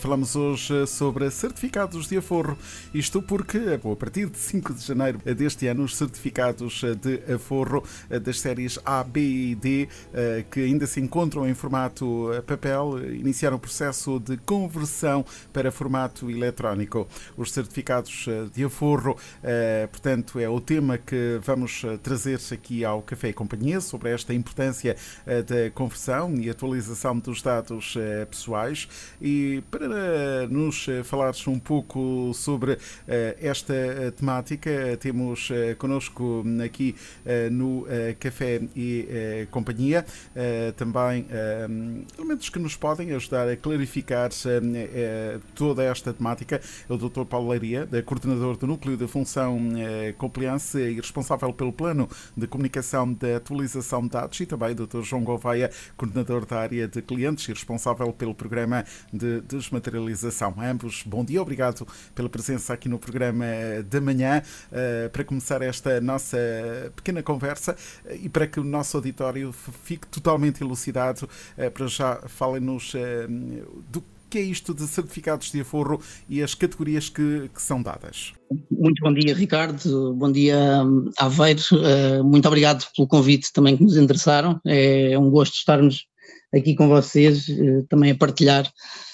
falamos hoje sobre certificados de aforro. Isto porque, a partir de 5 de janeiro deste ano, os certificados de aforro das séries A, B e D, que ainda se encontram em formato papel, iniciaram o processo de conversão para formato eletrónico. Os certificados de aforro, portanto, é o tema que vamos trazer aqui ao Café e Companhia, sobre esta importância da conversão e atualização dos dados pessoais. E para nos falares um pouco sobre esta temática, temos connosco aqui no Café e Companhia também elementos que nos podem ajudar a clarificar toda esta temática. É o Dr. Paulo Leiria, coordenador do Núcleo de Função Compliance e responsável pelo plano de comunicação da atualização de dados, e também o Dr. João Gouveia, coordenador da área de clientes e responsável pelo programa de desmaterialização. A ambos, bom dia, obrigado pela presença aqui no programa da manhã, para começar esta nossa pequena conversa e para que o nosso auditório fique totalmente elucidado. Para já, falem-nos do que é isto de certificados de aforro e as categorias que são dadas. Muito bom dia, Ricardo, bom dia, Aveiro, muito obrigado pelo convite também que nos endereçaram. É um gosto estarmos aqui com vocês, também a partilhar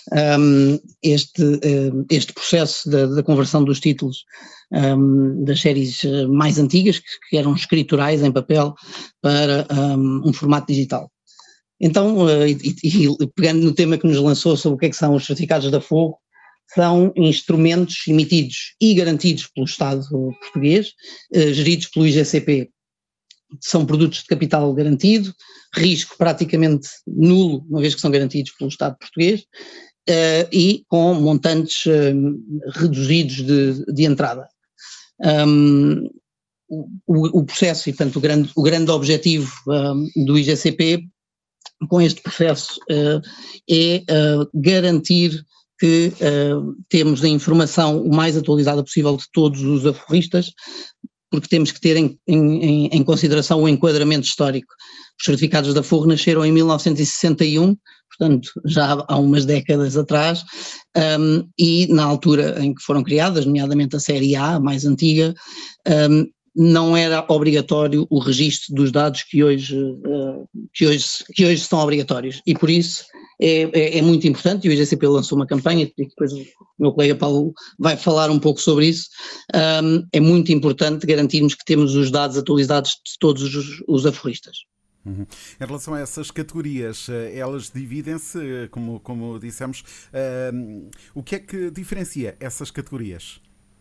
este processo da conversão dos títulos das séries mais antigas, que eram escriturais em papel, para um formato digital. Então, pegando no tema que nos lançou sobre o que é que são os certificados de aforro, são instrumentos emitidos e garantidos pelo Estado português, geridos pelo IGCP. São produtos de capital garantido, risco praticamente nulo, uma vez que são garantidos pelo Estado português, e com montantes reduzidos de entrada. O processo, e portanto o grande objetivo do IGCP com este processo é garantir que temos a informação o mais atualizada possível de todos os aforristas, porque temos que ter em consideração o enquadramento histórico. Os certificados de aforro nasceram em 1961, portanto já há umas décadas atrás, e na altura em que foram criadas, nomeadamente a série A, a mais antiga, não era obrigatório o registro dos dados que hoje são obrigatórios, e por isso é muito importante, e o IGCP lançou uma campanha, e depois o meu colega Paulo vai falar um pouco sobre isso. É muito importante garantirmos que temos os dados atualizados de todos os aforristas. Uhum. Em relação a essas categorias, elas dividem-se, como dissemos, o que é que diferencia essas categorias?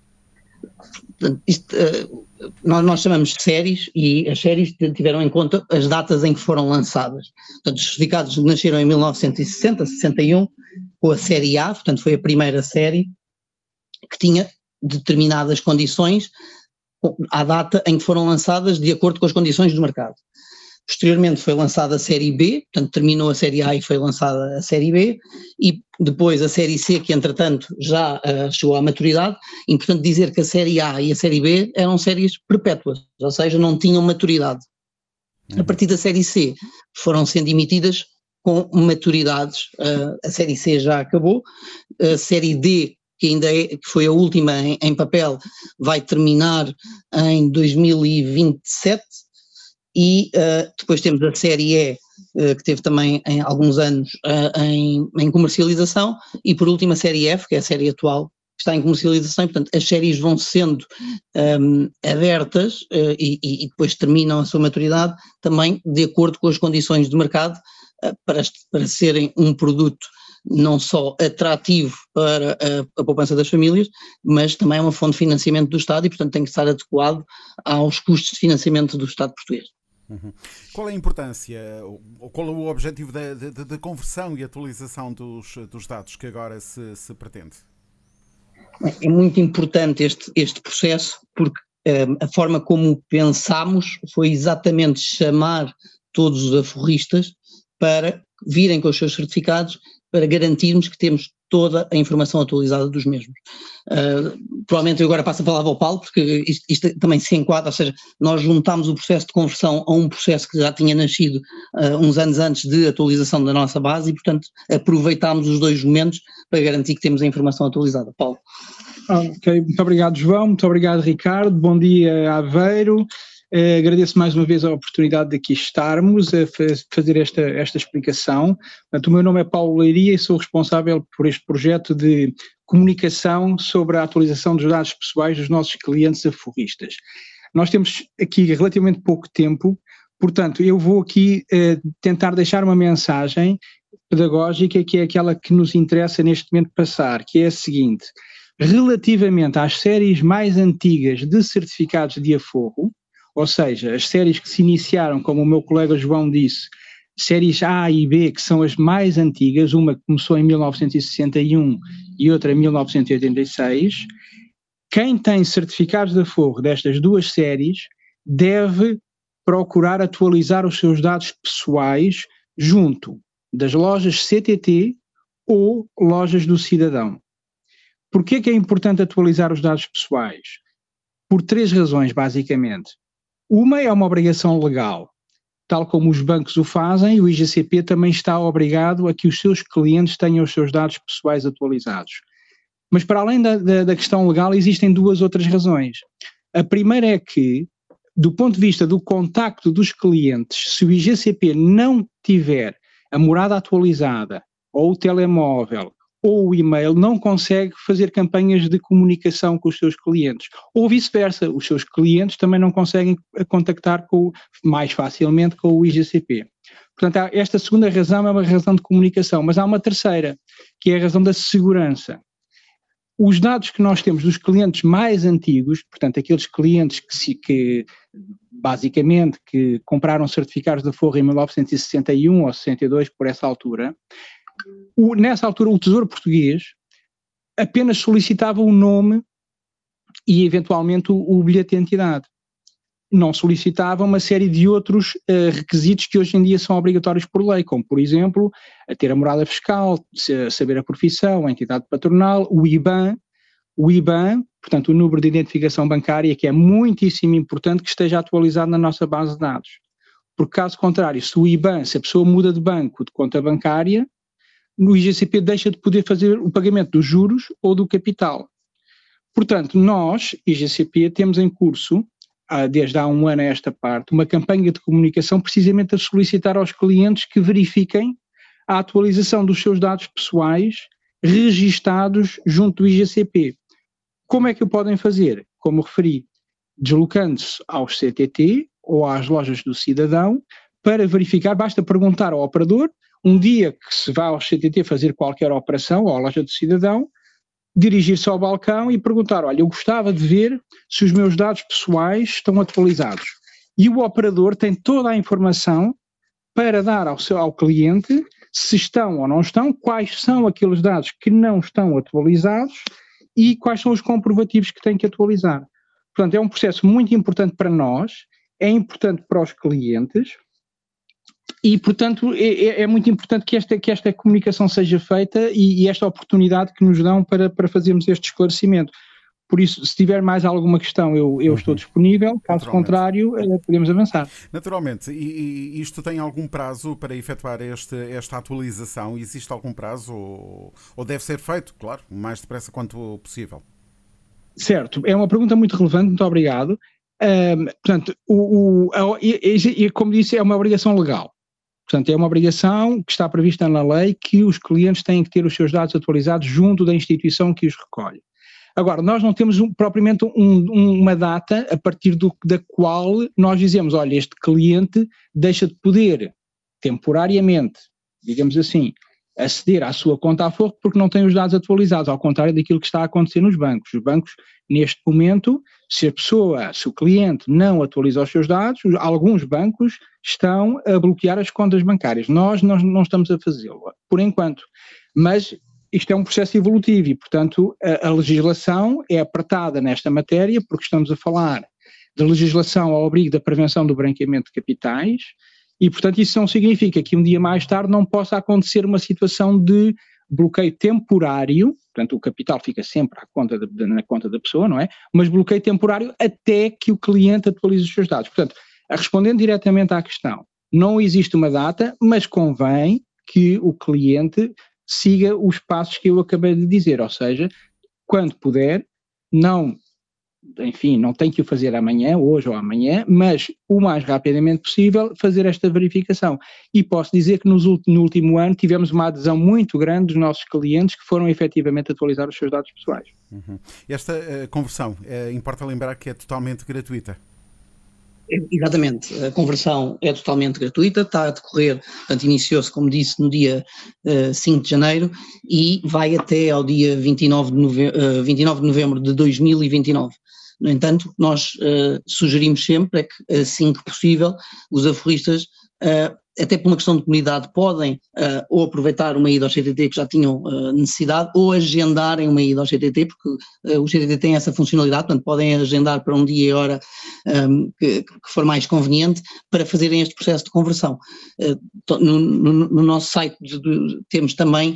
Nós chamamos de séries, e as séries tiveram em conta as datas em que foram lançadas. Portanto, os certificados nasceram em 1960, 61, com a série A, portanto foi a primeira série que tinha determinadas condições à data em que foram lançadas, de acordo com as condições do mercado. Posteriormente foi lançada a série B, portanto terminou a série A e foi lançada a série B, e depois a série C, que entretanto já chegou à maturidade. Importante dizer que a série A e a série B eram séries perpétuas, ou seja, não tinham maturidade. A partir da série C foram sendo emitidas com maturidades. A série C já acabou, a série D, que foi a última em papel, vai terminar em 2027, e depois temos a série E, que teve também em alguns anos em comercialização, e por último a série F, que é a série atual, que está em comercialização. E portanto as séries vão sendo abertas e depois terminam a sua maturidade também de acordo com as condições de mercado, para serem um produto não só atrativo para a poupança das famílias, mas também é uma fonte de financiamento do Estado, e portanto tem que estar adequado aos custos de financiamento do Estado português. Uhum. Qual é a importância, ou qual é o objetivo da conversão e atualização dos dados que agora se pretende? É muito importante este processo, porque a forma como pensámos foi exatamente chamar todos os aforristas para virem com os seus certificados, para garantirmos que temos toda a informação atualizada dos mesmos. Provavelmente eu agora passo a palavra ao Paulo, porque isto também se enquadra, ou seja, nós juntámos o processo de conversão a um processo que já tinha nascido uns anos antes de atualização da nossa base e, portanto, aproveitámos os dois momentos para garantir que temos a informação atualizada. Paulo. Ok, muito obrigado, João, muito obrigado, Ricardo, bom dia, Aveiro. Agradeço mais uma vez a oportunidade de aqui estarmos a fazer esta explicação. Portanto, o meu nome é Paulo Leiria e sou responsável por este projeto de comunicação sobre a atualização dos dados pessoais dos nossos clientes aforristas. Nós temos aqui relativamente pouco tempo, portanto, eu vou aqui tentar deixar uma mensagem pedagógica que é aquela que nos interessa neste momento passar, que é a seguinte: relativamente às séries mais antigas de certificados de aforro, ou seja, as séries que se iniciaram, como o meu colega João disse, séries A e B, que são as mais antigas, uma que começou em 1961 e outra em 1986, quem tem certificados de aforro destas duas séries deve procurar atualizar os seus dados pessoais junto das lojas CTT ou lojas do cidadão. Porquê que é importante atualizar os dados pessoais? Por 3 razões, basicamente. Uma é uma obrigação legal, tal como os bancos o fazem, o IGCP também está obrigado a que os seus clientes tenham os seus dados pessoais atualizados. Mas para além da questão legal, existem 2 outras razões. A primeira é que, do ponto de vista do contacto dos clientes, se o IGCP não tiver a morada atualizada, ou o telemóvel, ou o e-mail, não consegue fazer campanhas de comunicação com os seus clientes. Ou vice-versa, os seus clientes também não conseguem contactar mais facilmente com o IGCP. Portanto, esta segunda razão é uma razão de comunicação, mas há uma terceira, que é a razão da segurança. Os dados que nós temos dos clientes mais antigos, portanto, aqueles clientes que basicamente que compraram certificados de aforro em 1961 ou 62, por essa altura, nessa altura o Tesouro Português apenas solicitava o nome e eventualmente o bilhete de identidade. Não solicitava uma série de outros requisitos que hoje em dia são obrigatórios por lei, como por exemplo a ter a morada fiscal, saber a profissão, a entidade patronal, o IBAN, portanto o número de identificação bancária, que é muitíssimo importante que esteja atualizado na nossa base de dados. Porque caso contrário, se o IBAN, se a pessoa muda de banco, de conta bancária, no IGCP deixa de poder fazer o pagamento dos juros ou do capital. Portanto, nós, IGCP, temos em curso, desde há um ano a esta parte, uma campanha de comunicação precisamente a solicitar aos clientes que verifiquem a atualização dos seus dados pessoais registados junto do IGCP. Como é que o podem fazer? Como referi, deslocando-se aos CTT ou às lojas do cidadão para verificar, basta perguntar ao operador, um dia que se vá ao CTT fazer qualquer operação, ou à loja do cidadão, dirigir-se ao balcão e perguntar, olha, eu gostava de ver se os meus dados pessoais estão atualizados. E o operador tem toda a informação para dar ao cliente se estão ou não estão, quais são aqueles dados que não estão atualizados e quais são os comprovativos que tem que atualizar. Portanto, é um processo muito importante para nós, é importante para os clientes, e, portanto, é muito importante que esta comunicação seja feita e esta oportunidade que nos dão para fazermos este esclarecimento. Por isso, se tiver mais alguma questão, eu estou disponível, caso contrário, podemos avançar. Naturalmente, e isto tem algum prazo para efetuar esta atualização? Existe algum prazo ou deve ser feito, claro, o mais depressa quanto possível? Certo, é uma pergunta muito relevante, muito obrigado. Portanto, como disse, é uma obrigação legal. Portanto, é uma obrigação que está prevista na lei que os clientes têm que ter os seus dados atualizados junto da instituição que os recolhe. Agora, nós não temos propriamente uma data a partir da qual nós dizemos, olha, este cliente deixa de poder temporariamente, digamos assim, aceder à sua conta aforro porque não tem os dados atualizados, ao contrário daquilo que está a acontecer nos bancos. Os bancos, neste momento, se o cliente não atualiza os seus dados, alguns bancos estão a bloquear as contas bancárias. Nós não estamos a fazê-lo, por enquanto. Mas isto é um processo evolutivo e, portanto, a legislação é apertada nesta matéria porque estamos a falar de legislação ao abrigo da prevenção do branqueamento de capitais e, portanto, isso não significa que um dia mais tarde não possa acontecer uma situação de bloqueio temporário, portanto o capital fica sempre na conta da pessoa, não é? Mas bloqueio temporário até que o cliente atualize os seus dados. Portanto, respondendo diretamente à questão, não existe uma data, mas convém que o cliente siga os passos que eu acabei de dizer, ou seja, quando puder, não tem que o fazer amanhã, hoje ou amanhã, mas o mais rapidamente possível fazer esta verificação. E posso dizer que no último ano tivemos uma adesão muito grande dos nossos clientes que foram efetivamente atualizar os seus dados pessoais. Esta conversão, importa lembrar que é totalmente gratuita. Exatamente, a conversão é totalmente gratuita, está a decorrer, portanto iniciou-se, como disse, no dia 5 de janeiro e vai até ao dia 29 de novembro de 2029. No entanto, nós sugerimos sempre que, assim que possível, os aforristas, até por uma questão de comunidade, podem ou aproveitar uma ida ao CTT que já tinham necessidade, ou agendarem uma ida ao CTT, porque o CTT tem essa funcionalidade, portanto podem agendar para um dia e hora que for mais conveniente para fazerem este processo de conversão. No nosso site temos também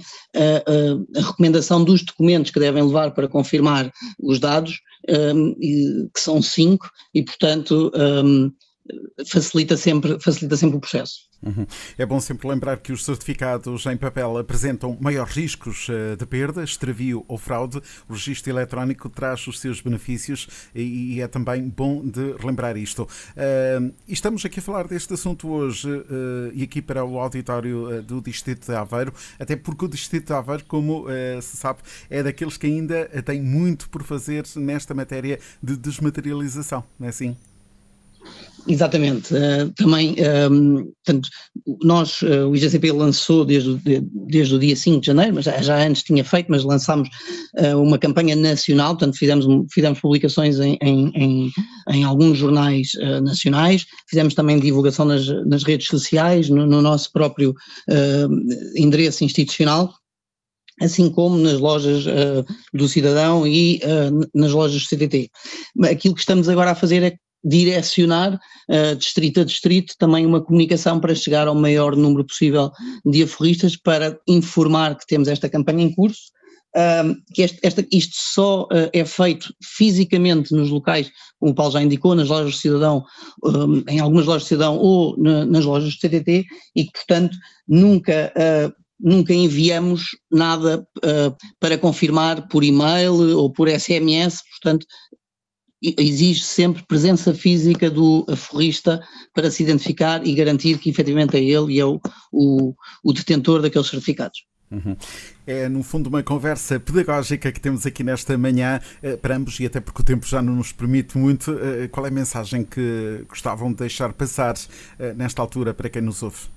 a recomendação dos documentos que devem levar para confirmar os dados, que são 5, e portanto facilita sempre o processo. É bom sempre lembrar que os certificados em papel apresentam maiores riscos de perda, extravio ou fraude. O registro eletrónico traz os seus benefícios e é também bom de relembrar isto. Estamos aqui a falar deste assunto hoje e aqui para o auditório do Distrito de Aveiro, até porque o Distrito de Aveiro, como se sabe, é daqueles que ainda tem muito por fazer nesta matéria de desmaterialização, não é assim? Exatamente. Também, portanto, nós, o IGCP lançou desde o dia 5 de janeiro, mas já antes tinha feito, mas lançámos uma campanha nacional, portanto fizemos publicações em alguns jornais nacionais, fizemos também divulgação nas redes sociais, no nosso próprio endereço institucional, assim como nas lojas do Cidadão e nas lojas do CTT. Aquilo que estamos agora a fazer é direcionar distrito a distrito também uma comunicação para chegar ao maior número possível de aforristas, para informar que temos esta campanha em curso, que isto só é feito fisicamente nos locais, como o Paulo já indicou, nas lojas do Cidadão, em algumas lojas do Cidadão ou nas lojas do CTT, e que portanto nunca enviamos nada para confirmar por e-mail ou por SMS, portanto exige sempre presença física do aforrista para se identificar e garantir que efetivamente é ele e é o detentor daqueles certificados. É, no fundo, uma conversa pedagógica que temos aqui nesta manhã para ambos, e até porque o tempo já não nos permite muito. Qual é a mensagem que gostavam de deixar passar nesta altura para quem nos ouve?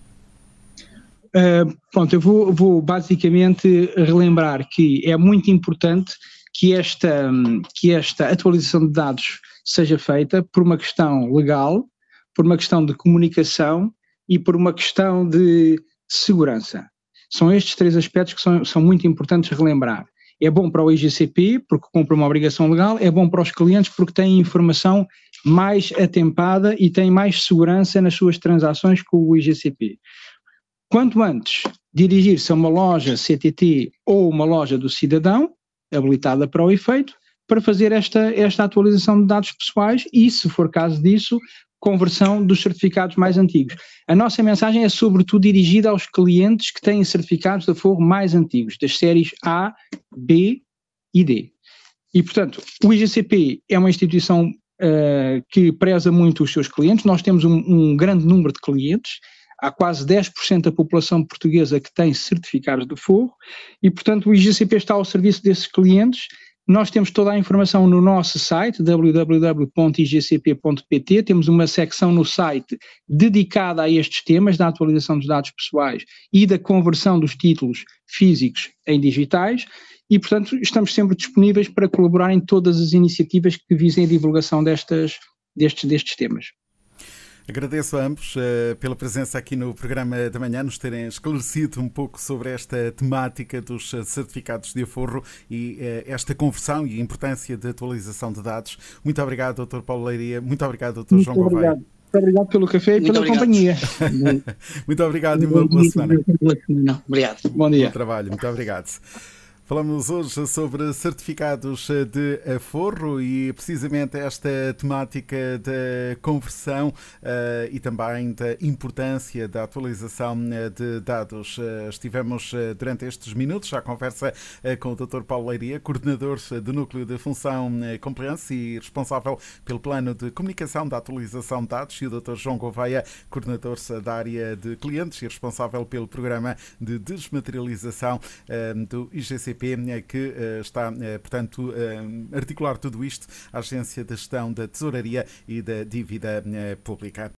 Pronto, eu vou basicamente relembrar que é muito importante que esta atualização de dados seja feita por uma questão legal, por uma questão de comunicação e por uma questão de segurança. São estes 3 aspectos que são muito importantes relembrar. É bom para o IGCP, porque cumpre uma obrigação legal, é bom para os clientes porque têm informação mais atempada e têm mais segurança nas suas transações com o IGCP. Quanto antes dirigir-se a uma loja CTT ou uma loja do Cidadão, habilitada para o efeito, para fazer esta atualização de dados pessoais e, se for caso disso, conversão dos certificados mais antigos. A nossa mensagem é sobretudo dirigida aos clientes que têm certificados de aforro mais antigos, das séries A, B e D. E, portanto, o IGCP é uma instituição que preza muito os seus clientes. Nós temos um grande número de clientes. Há quase 10% da população portuguesa que tem certificados de aforro e, portanto, o IGCP está ao serviço desses clientes. Nós temos toda a informação no nosso site, www.igcp.pt. Temos uma secção no site dedicada a estes temas da atualização dos dados pessoais e da conversão dos títulos físicos em digitais e, portanto, estamos sempre disponíveis para colaborar em todas as iniciativas que visem a divulgação destes temas. Agradeço a ambos pela presença aqui no programa da manhã, nos terem esclarecido um pouco sobre esta temática dos certificados de aforro e esta conversão e a importância da atualização de dados. Muito obrigado, Dr. Paulo Leiria. Muito obrigado, Dr. João Gouveia. obrigado pelo café e Muito pela obrigado. companhia. Muito obrigado e uma boa semana. Obrigado. Bom dia. Bom trabalho, muito obrigado. Falamos hoje sobre certificados de aforro e precisamente esta temática da conversão e também da importância da atualização de dados. Estivemos durante estes minutos à conversa com o Dr. Paulo Leiria, coordenador do Núcleo de Função Compliance e responsável pelo plano de comunicação da atualização de dados, e o Dr. João Gouveia, coordenador da área de clientes e responsável pelo programa de desmaterialização do IGCP, que está, portanto, a articular tudo isto, a Agência de Gestão da Tesouraria e da Dívida Pública.